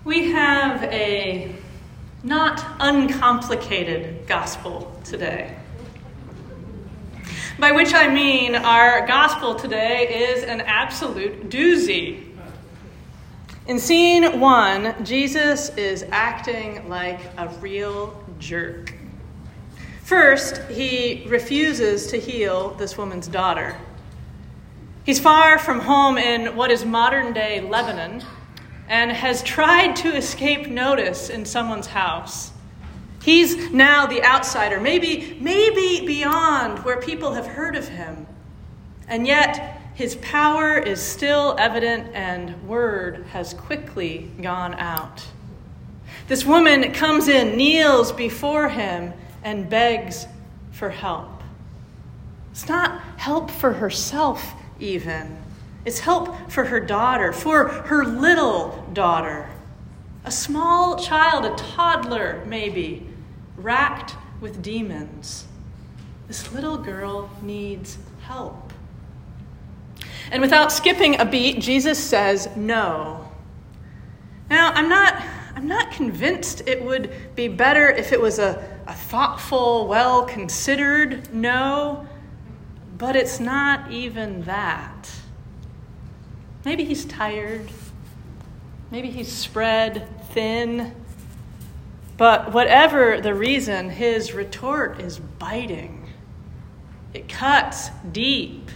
We have a not uncomplicated gospel today. By which I mean our gospel today is an absolute doozy. In scene 1, Jesus is acting like a real jerk. First, he refuses to heal this woman's daughter. He's far from home in what is modern-day Lebanon and has tried to escape notice in someone's house. He's now the outsider, maybe beyond where people have heard of him. And yet, his power is still evident and word has quickly gone out. This woman comes in, kneels before him, and begs for help. It's not help for herself even. It's help for her daughter, for her little daughter. A small child, a toddler maybe, racked with demons. This little girl needs help. And without skipping a beat, Jesus says no. Now, I'm not convinced it would be better if it was a thoughtful, well-considered no, but it's not even that. Maybe he's tired. Maybe he's spread thin. But whatever the reason, his retort is biting. It cuts deep.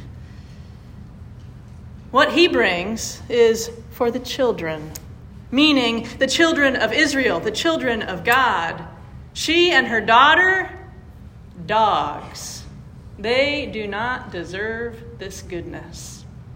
What he brings is for the children, meaning the children of Israel, the children of God. She and her daughter, dogs. They do not deserve this goodness.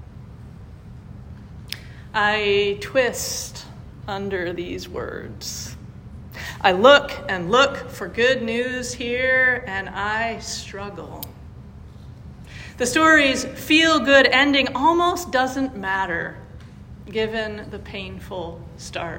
I twist under these words. I look and look for good news here, and I struggle. The story's feel-good ending almost doesn't matter, given the painful start.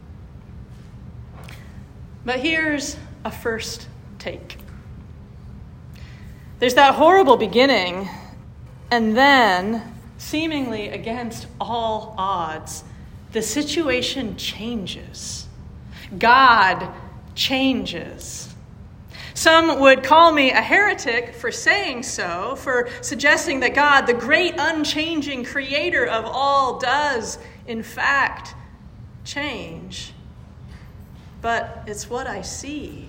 But here's a first take. There's that horrible beginning, and then, seemingly against all odds, the situation changes. God changes. Some would call me a heretic for saying so, for suggesting that God, the great unchanging creator of all, does, in fact, change. But it's what I see.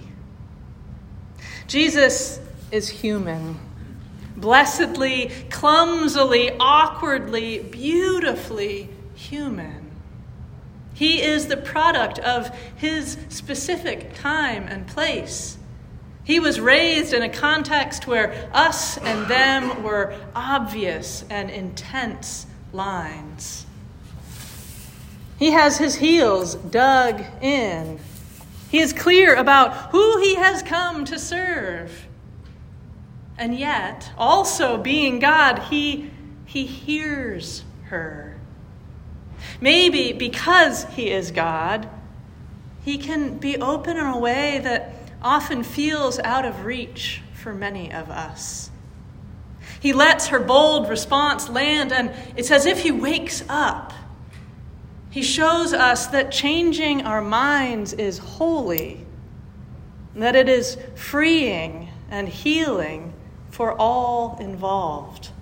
Jesus is human. Blessedly, clumsily, awkwardly, beautifully human. He is the product of his specific time and place. He was raised in a context where us and them were obvious and intense lines. He has his heels dug in. He is clear about who he has come to serve. And yet, also being God, he hears her. Maybe because he is God, he can be open in a way that often feels out of reach for many of us. He lets her bold response land, and it's as if he wakes up. He shows us that changing our minds is holy, that it is freeing and healing for all involved.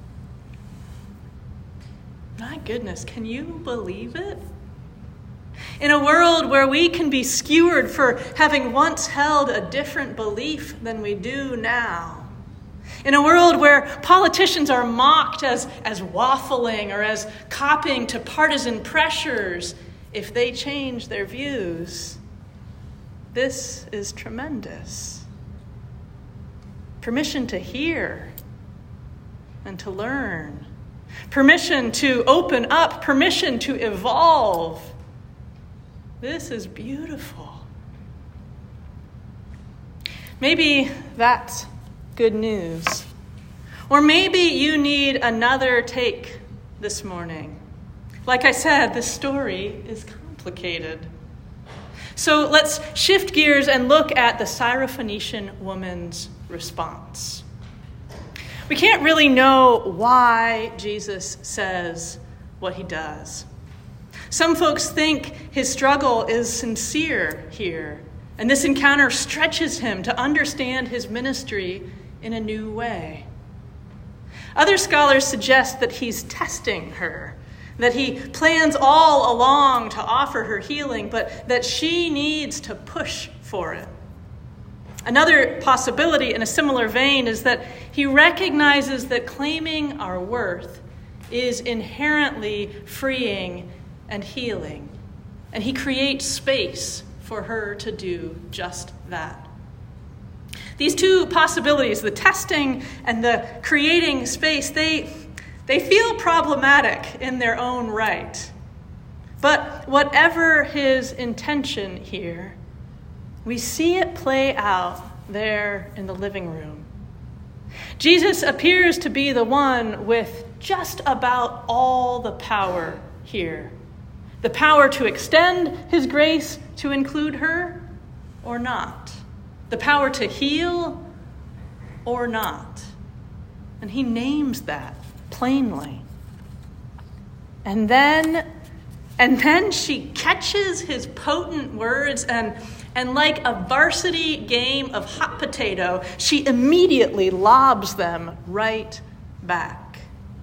My goodness, can you believe it? In a world where we can be skewered for having once held a different belief than we do now. In a world where politicians are mocked as waffling or as copying to partisan pressures if they change their views. This is tremendous. Permission to hear and to learn. Permission to open up. Permission to evolve. This is beautiful. Maybe that's good news. Or maybe you need another take this morning. Like I said, this story is complicated. So let's shift gears and look at the Syrophoenician woman's response. We can't really know why Jesus says what he does. Some folks think his struggle is sincere here, and this encounter stretches him to understand his ministry in a new way. Other scholars suggest that he's testing her, that he plans all along to offer her healing, but that she needs to push for it. Another possibility in a similar vein is that he recognizes that claiming our worth is inherently freeing and healing, and he creates space for her to do just that. These two possibilities, the testing and the creating space, they feel problematic in their own right. But whatever his intention here, we see it play out there in the living room. Jesus appears to be the one with just about all the power here. The power to extend his grace to include her or not. The power to heal or not. And he names that plainly. And then she catches his potent words and like a varsity game of hot potato, she immediately lobs them right back.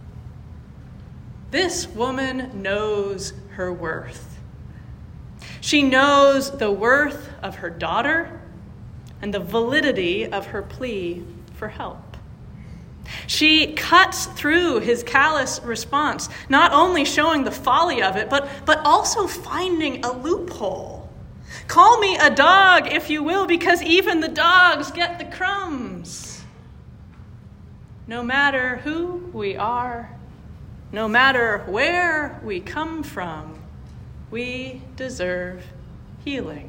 This woman knows her worth. She knows the worth of her daughter and the validity of her plea for help. She cuts through his callous response, not only showing the folly of it, but also finding a loophole. Call me a dog, if you will, because even the dogs get the crumbs. No matter who we are, no matter where we come from, we deserve healing.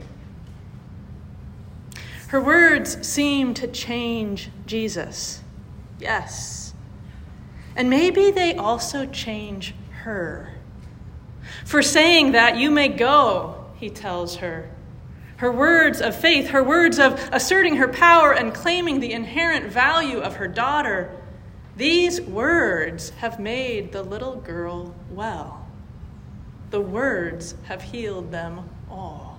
Her words seem to change Jesus. Yes. And maybe they also change her. For saying that, you may go, he tells her. Her words of faith, her words of asserting her power and claiming the inherent value of her daughter, these words have made the little girl well. The words have healed them all.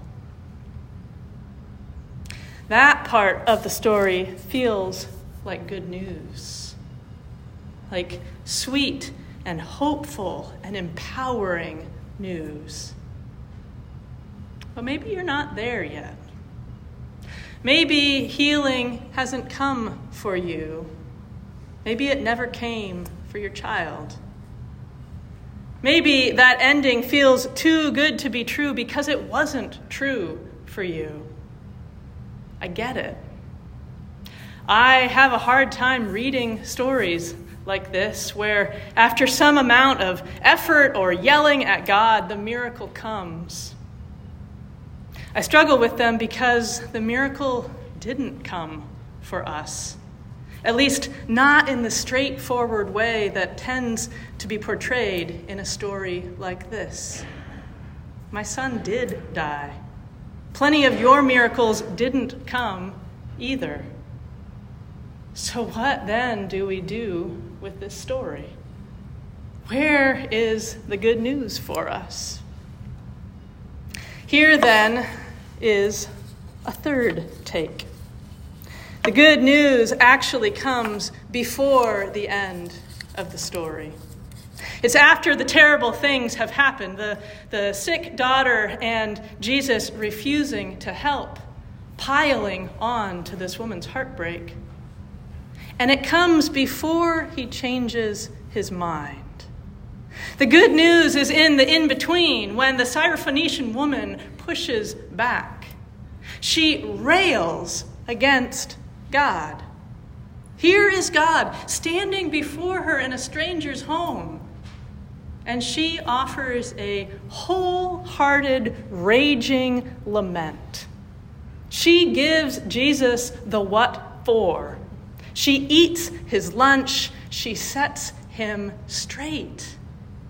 That part of the story feels like good news, like sweet and hopeful and empowering news. But maybe you're not there yet. Maybe healing hasn't come for you. Maybe it never came for your child. Maybe that ending feels too good to be true because it wasn't true for you. I get it. I have a hard time reading stories like this, where after some amount of effort or yelling at God, the miracle comes. I struggle with them because the miracle didn't come for us. At least not in the straightforward way that tends to be portrayed in a story like this. My son did die. Plenty of your miracles didn't come either. So what then do we do with this story? Where is the good news for us? Here then is a third take. The good news actually comes before the end of the story. It's after the terrible things have happened, the sick daughter and Jesus refusing to help, piling on to this woman's heartbreak. And it comes before he changes his mind. The good news is in the in-between, when the Syrophoenician woman pushes back. She rails against God. Here is God standing before her in a stranger's home. And she offers a wholehearted, raging lament. She gives Jesus the what for. She eats his lunch. She sets him straight.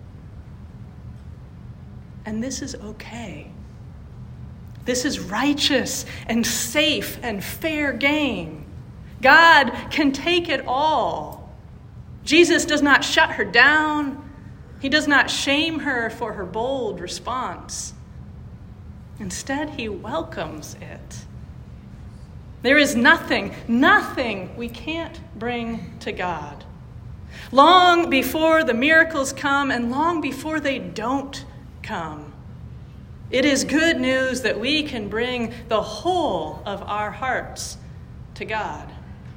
And this is okay. This is righteous and safe and fair game. God can take it all. Jesus does not shut her down. He does not shame her for her bold response. Instead, he welcomes it. There is nothing we can't bring to God. Long before the miracles come and long before they don't come, it is good news that we can bring the whole of our hearts to God.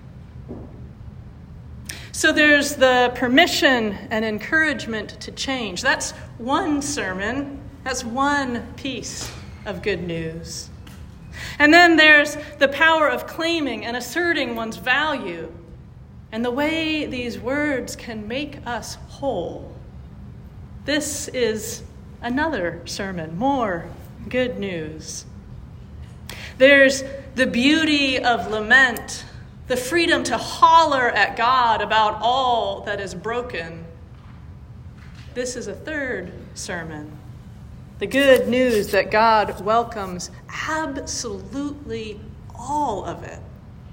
So there's the permission and encouragement to change. That's one sermon. That's one piece of good news. And then there's the power of claiming and asserting one's value and the way these words can make us whole. This is another sermon, more good news. There's the beauty of lament, the freedom to holler at God about all that is broken. This is a third sermon, the good news that God welcomes absolutely all of it.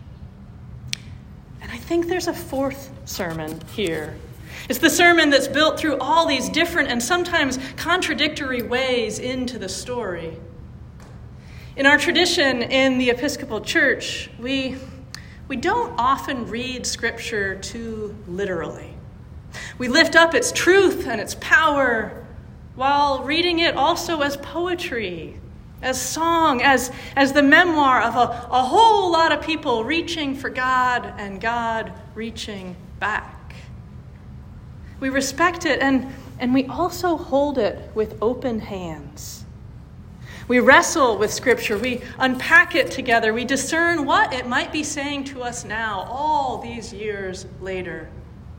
And I think there's a fourth sermon here. It's the sermon that's built through all these different and sometimes contradictory ways into the story. In our tradition in the Episcopal Church, we don't often read Scripture too literally. We lift up its truth and its power while reading it also as poetry, as song, as the memoir of a whole lot of people reaching for God and God reaching back. We respect it and we also hold it with open hands. We wrestle with Scripture. We unpack it together. We discern what it might be saying to us now, all these years later.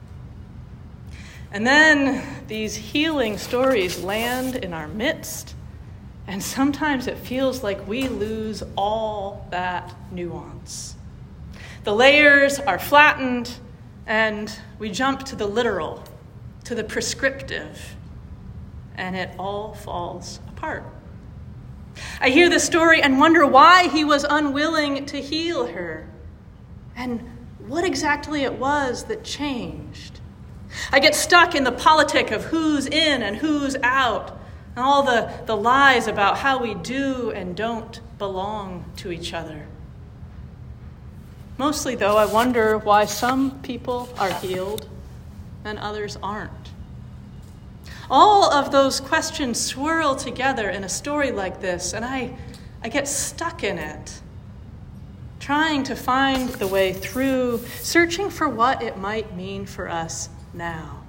And then these healing stories land in our midst, and sometimes it feels like we lose all that nuance. The layers are flattened, and we jump to the literal, to the prescriptive, and it all falls apart. I hear this story and wonder why he was unwilling to heal her and what exactly it was that changed. I get stuck in the politic of who's in and who's out and all the lies about how we do and don't belong to each other. Mostly, though, I wonder why some people are healed and others aren't. All of those questions swirl together in a story like this, and I get stuck in it, trying to find the way through, searching for what it might mean for us now.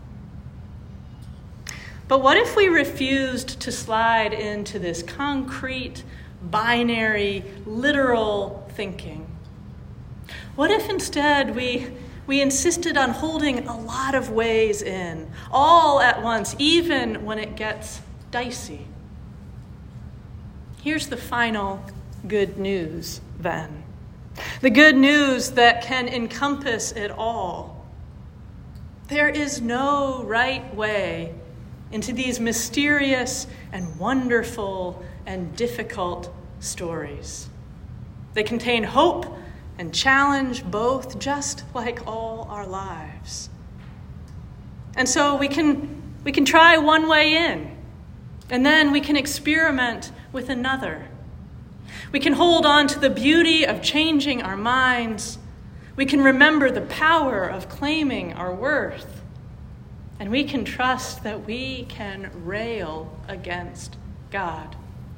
But what if we refused to slide into this concrete, binary, literal thinking? What if instead we insisted on holding a lot of ways in, all at once, even when it gets dicey? Here's the final good news, then. The good news that can encompass it all. There is no right way into these mysterious and wonderful and difficult stories. They contain hope and challenge both, just like all our lives. And so we can try one way in, and then we can experiment with another. We can hold on to the beauty of changing our minds. We can remember the power of claiming our worth. And we can trust that we can rail against God.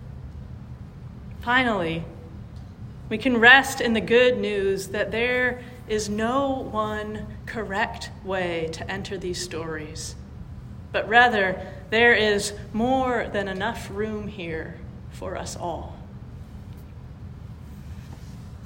Finally, we can rest in the good news that there is no one correct way to enter these stories, but rather there is more than enough room here for us all.